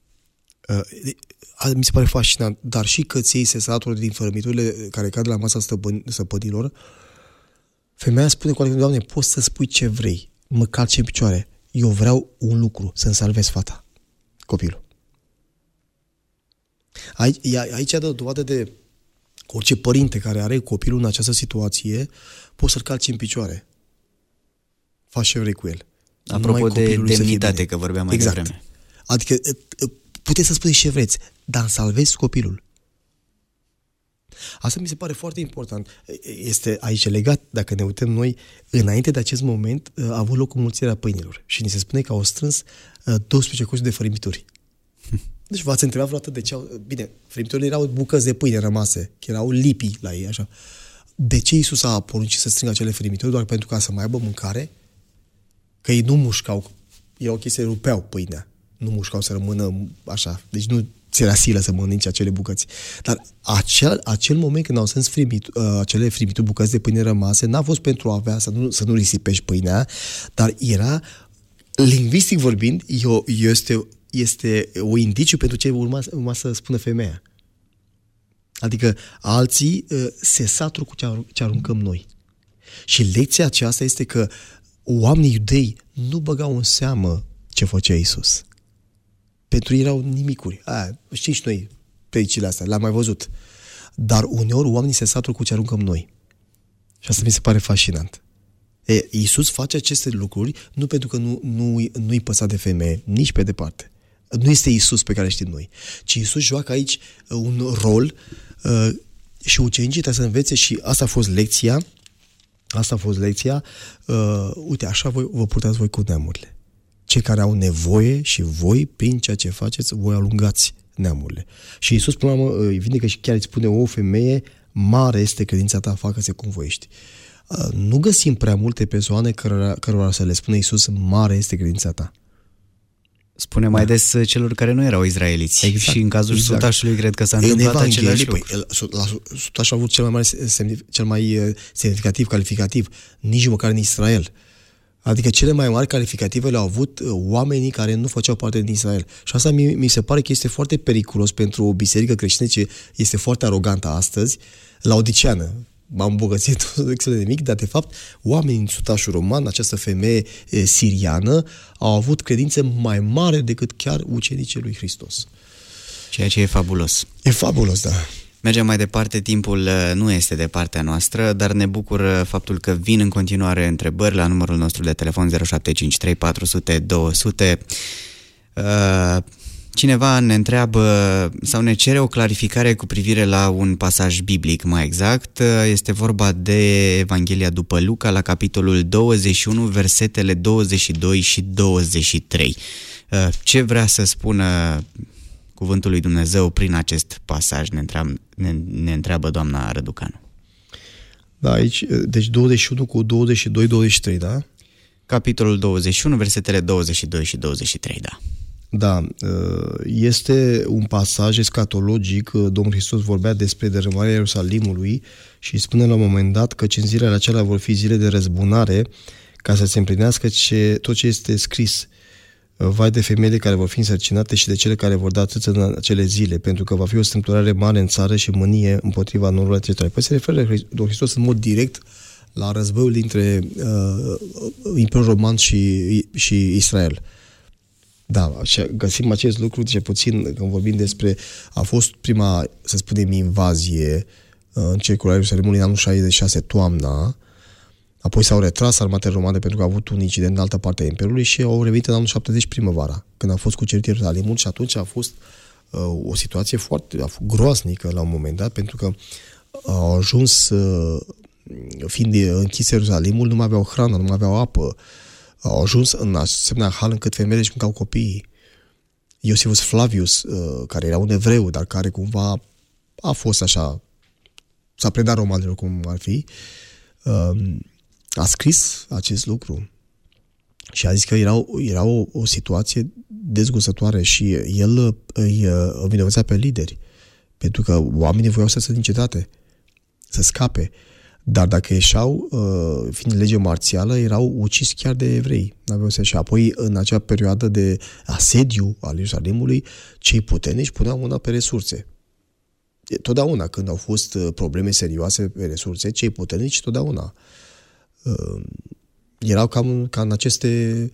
mi se pare fascinant, dar și căței se satură din fărămiturile care cad la masa stăpânilor, femeia spune cu adevărat, Doamne, poți să spui ce vrei, mă calci în picioare, eu vreau un lucru, să-mi salvez fata, copilul. Aici dă dovadă de orice părinte care are copilul în această situație, poți să-l calci în picioare. Faci ce vrei cu el. Apropo de demnitate, că vorbeam mai devreme. Adică puteți să spuneți ce vreți, dar salvezi copilul. Asta mi se pare foarte important. Este aici legat, dacă ne uităm noi, înainte de acest moment a avut loc înmulțirea pâinilor și ni se spune că au strâns 12 coșuri de fărâmituri. Deci v-ați întrebat vreodată de ce au... Bine, fărâmiturile erau bucăți de pâine rămase, că erau lipii la ei, așa. De ce Iisus a poruncit să strângă acele fărâmituri? Doar pentru ca să mai aibă mâncare? Că ei nu mușcau, erau chestii, rupeau pâinea. Nu mușcau să rămână așa. Deci nu ți era silă să mănânci acele bucăți. Dar acel moment când au strâns acele frimituri, bucăți de pâine rămase, n-a fost pentru a avea, să nu risipești pâinea, dar era, lingvistic vorbind, este o indiciu pentru ce urma să spună femeia. Adică alții se satură cu ce aruncăm noi. Și lecția aceasta este că oamenii iudei nu băgau în seamă ce făcea Iisus. Pentru ei erau nimicuri. Știm și noi predicile astea, le-am mai văzut. Dar uneori oamenii se satură cu ce aruncăm noi. Și asta mi se pare fascinant. Iisus face aceste lucruri nu pentru că nu-i păsa de femeie, nici pe departe. Nu este Iisus pe care știm noi, ci Iisus joacă aici un rol și ucenicii trebuie să învețe și asta a fost lecția. Uite, așa vă purtați voi cu neamurile. Cei care au nevoie și voi, prin ceea ce faceți, voi alungați neamurile. Și Iisus, până la urmă, vindecă și chiar îți spune, o femeie, mare este credința ta, facă-se cum voiești. Nu găsim prea multe persoane cărora să le spune Iisus, mare este credința ta. Spune mai des celor care nu erau izraeliți. Exact, și în cazul sutașului cred că s-a întâmplat același lucru. Sutașul a avut cel mai semnificativ, calificativ, nici măcar în Israel. Adică cele mai mari calificative le-au avut oamenii care nu făceau parte din Israel. Și asta mi se pare că este foarte periculos pentru o biserică creștină ce este foarte arogantă astăzi, laodiceană. M-am îmbogățit extrem de mic, dar de fapt oamenii din sutașul roman, această femeie siriană, au avut credințe mai mare decât chiar ucenicii lui Hristos. Ceea ce e fabulos. E fabulos, da. Mergem mai departe, timpul nu este de partea noastră, dar ne bucur faptul că vin în continuare întrebări la numărul nostru de telefon 0753 400 200. Cineva ne întreabă sau ne cere o clarificare cu privire la un pasaj biblic, mai exact. Este vorba de Evanghelia după Luca, la capitolul 21, versetele 22 și 23. Ce vrea să spună cuvântul lui Dumnezeu prin acest pasaj, ne întreabă doamna Răducanu. Da, aici, deci 21 cu 22-23, da? Capitolul 21, versetele 22 și 23, da. Da, este un pasaj escatologic. Domnul Hristos vorbea despre dărâmarea Ierusalimului și spune la un moment dat că în zilele acelea vor fi zile de răzbunare, ca să se împlinească tot ce este scris. Vai de femeile care vor fi însărcinate și de cele care vor da țâță în acele zile, pentru că va fi o strâmtorare mare în țară și mânie împotriva norilor, etc. Păi se referă Domnul Hristos în mod direct la războiul dintre Imperiul Roman și Israel. Da, găsim acest lucru, cel puțin când vorbim despre, a fost prima, să spunem, invazie în cercul Ierusalimului în anul 66, toamna, apoi s-au retras armatele romane pentru că au avut un incident în altă parte a Imperiului și au revenit în anul 70 primăvara, când a fost cucerit Ierusalimul și atunci a fost o situație foarte groaznică la un moment dat, pentru că au ajuns, fiind închis Ierusalimul, nu mai aveau hrană, nu mai aveau apă, au ajuns în asemenea hal încât femeile își mâncau copiii. Iosifus Flavius, care era un evreu, dar care cumva a fost așa, s-a predat romanilor cum ar fi, a scris acest lucru și a zis că era o situație dezgustătoare și el îi învinovățea pe lideri, pentru că oamenii voiau să se din cetate, să scape. Dar dacă ieșeau, fiind lege marțială, erau uciși chiar de evrei. Și apoi, în acea perioadă de asediu al Ierusalimului, cei puternici puneau mâna pe resurse. Totdeauna, când au fost probleme serioase pe resurse, cei puternici totdeauna erau ca în aceste,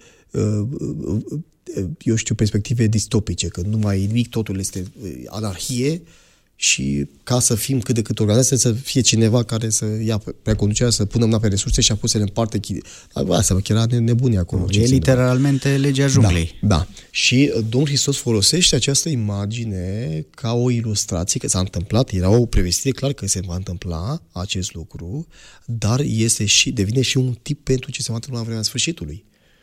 eu știu, perspective distopice, când nu mai e nimic, totul este anarhie. Și ca să fim cât de cât organizați, să fie cineva care să ia preconducerea, să pună mâna pe resurse și apoi să le împarte. Asta era nebunie acolo. E literalmente legea junglei. Da. Și Domnul Hristos folosește această imagine ca o ilustrație, că s-a întâmplat, era o prevestire clar că se va întâmpla acest lucru, dar devine și un tip pentru ce se va întâmpla în vremea sfârșitului.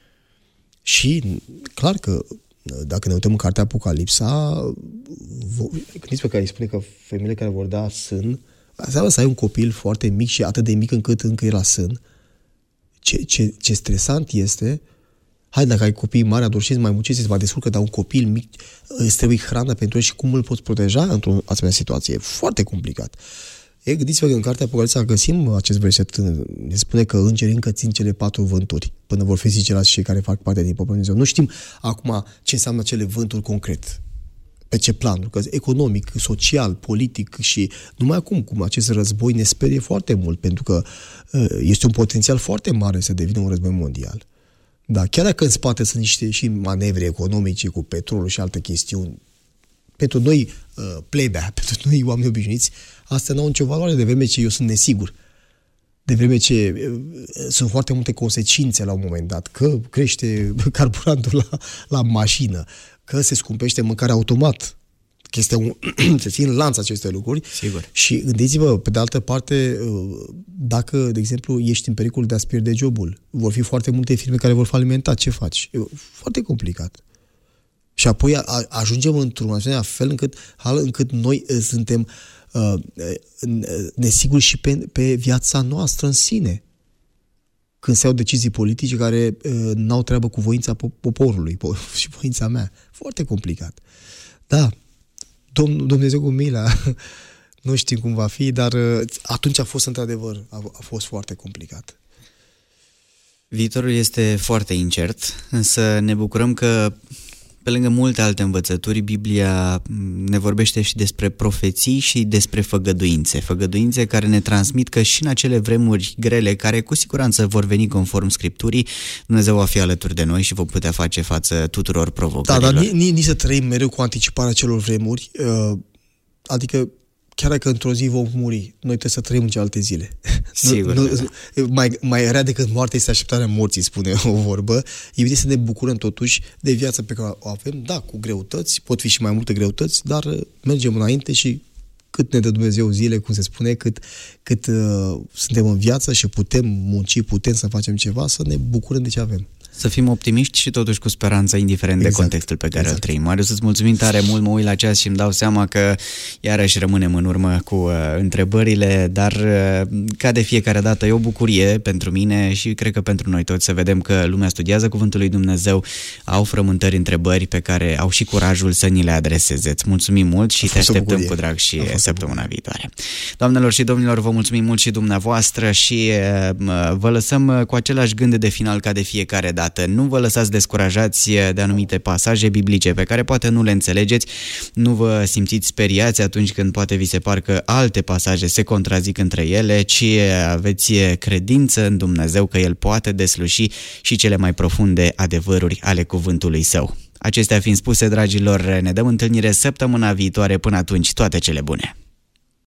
Și clar că dacă ne uităm în cartea Apocalipsa, gândiți-vă că îi spune că femeile care vor da sân, înseamnă să ai un copil foarte mic și atât de mic încât încă e la sân. Ce stresant este, dacă ai copii mari, adolescenți, mai munciți, îți va descurcă, dar un copil mic îți trebuie hrană pentru el și cum îl poți proteja într-o asemenea situație. E foarte complicat. Gândiți-vă că în cartea Apocalipsa găsim acest verset, ne spune că îngerii încă țin cele 4 vânturi până vor fi zicerați cei care fac parte din poporul Dumnezeu. Nu știm acum ce înseamnă acele vânturi concret, pe ce plan, că economic, social, politic și numai acum, cum acest război ne sperie foarte mult, pentru că este un potențial foarte mare să devină un război mondial. Da, chiar dacă în spate sunt niște și manevre economice cu petrolul și alte chestiuni, pentru noi plebea, pentru noi oameni obișnuiți, astea n-au nicio valoare, de vreme ce eu sunt nesigur. De vreme ce sunt foarte multe consecințe la un moment dat, că crește carburantul la mașină, că se scumpește mâncarea automat, că se țin în lanț aceste lucruri. Sigur. Și gândiți-vă, pe de altă parte, dacă, de exemplu, ești în pericol de a-ți pierde jobul, vor fi foarte multe firme care vor falimenta, ce faci? E foarte complicat. Și apoi ajungem într-un asemenea fel încât noi suntem nesiguri și pe viața noastră în sine. Când se iau decizii politice care n-au treabă cu voința poporului și voința mea. Foarte complicat. Da, Dumnezeu cu mila, nu știm cum va fi, dar atunci a fost într-adevăr, a fost foarte complicat. Viitorul este foarte incert, însă ne bucurăm că pe lângă multe alte învățături, Biblia ne vorbește și despre profeții și despre făgăduințe. Făgăduințe care ne transmit că și în acele vremuri grele, care cu siguranță vor veni conform Scripturii, Dumnezeu va fi alături de noi și vom putea face față tuturor provocărilor. Da, dar nici să trăim mereu cu anticiparea celor vremuri, adică chiar dacă într-o zi vom muri, noi trebuie să trăim în celelalte zile. Sigur. Mai rea decât moartea este așteptarea morții, spune o vorbă. E bine să ne bucurăm totuși de viața pe care o avem, da, cu greutăți, pot fi și mai multe greutăți, dar mergem înainte și cât ne dă Dumnezeu zile, cum se spune, cât suntem în viață și putem munci, putem să facem ceva, să ne bucurăm de ce avem. Să fim optimiști și totuși cu speranță, indiferent de contextul pe care îl trăim. Marius, îți mulțumim tare mult, mă uit la ceas și îmi dau seama că iarăși rămânem în urmă cu întrebările, dar ca de fiecare dată e o bucurie pentru mine și cred că pentru noi toți să vedem că lumea studiază Cuvântul lui Dumnezeu, au frământări, întrebări pe care au și curajul să ni le adreseze. Îți mulțumim mult și te așteptăm cu drag și săptămâna viitoare. Doamnelor și domnilor, vă mulțumim mult și dumneavoastră și vă lăsăm cu același gând de final ca de fiecare dată. Nu vă lăsați descurajați de anumite pasaje biblice pe care poate nu le înțelegeți, nu vă simțiți speriați atunci când poate vi se par că alte pasaje se contrazic între ele, ci aveți credință în Dumnezeu că El poate desluși și cele mai profunde adevăruri ale cuvântului Său. Acestea fiind spuse, dragilor, ne dăm întâlnire săptămâna viitoare. Până atunci, toate cele bune!